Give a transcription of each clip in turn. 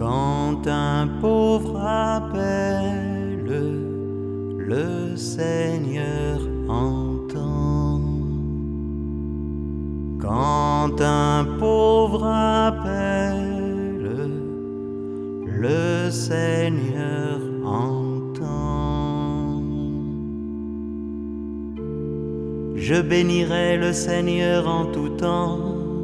Quand un pauvre appelle, le Seigneur entend. Quand un pauvre appelle, le Seigneur entend. Je bénirai le Seigneur en tout temps,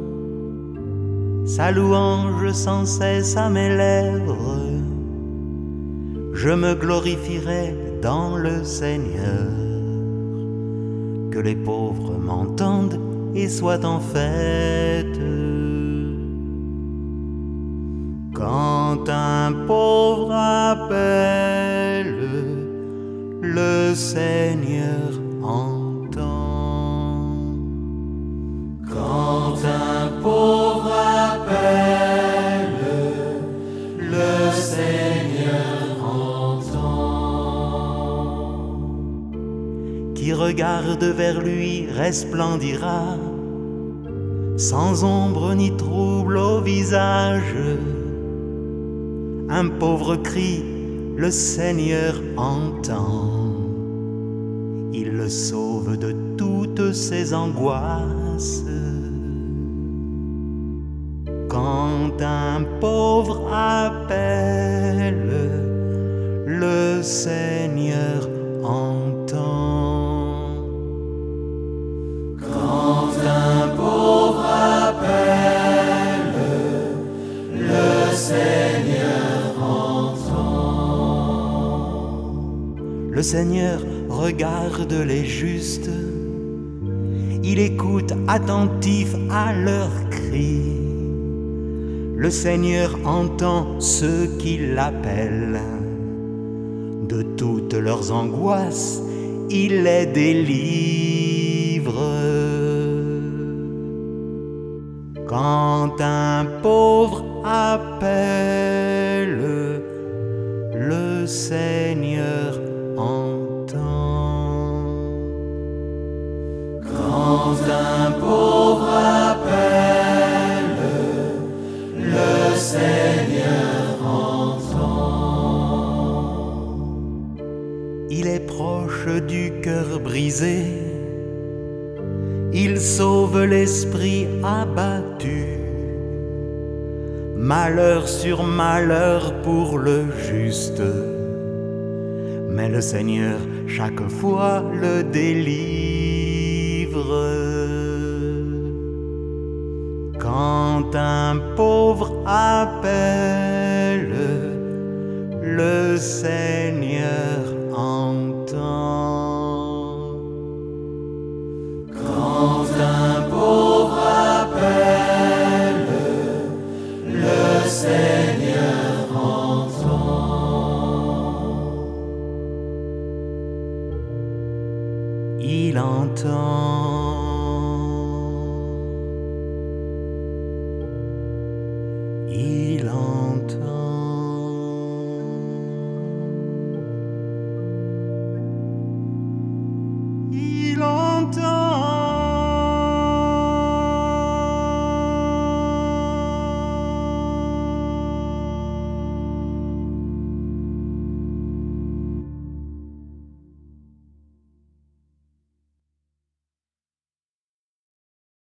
sa louange sans cesse à mes lèvres. Je me glorifierai dans le Seigneur, que les pauvres m'entendent et soient en fête. Quand un pauvre appelle, le Seigneur entend. Quand un pauvre appelle, le Seigneur entend. Qui regarde vers lui resplendira, sans ombre ni trouble au visage. Un pauvre cri, le Seigneur entend. Il le sauve de toutes ses angoisses. Quand un pauvre appelle, le Seigneur entend. Quand un pauvre appelle, le Seigneur entend. Le Seigneur regarde les justes, il écoute attentif à leurs cris. Le Seigneur entend ceux qui l'appellent, de toutes leurs angoisses, il les délivre. Quand un pauvre appelle, le Seigneur entend. Quand un pauvre appelle, le Seigneur entend. Il est proche du cœur brisé, il sauve l'esprit abattu. Malheur sur malheur pour le juste, mais le Seigneur chaque fois le délivre. Quand un pauvre appelle, le Seigneur entend. Quand un pauvre appelle, le Seigneur entend. Il entend.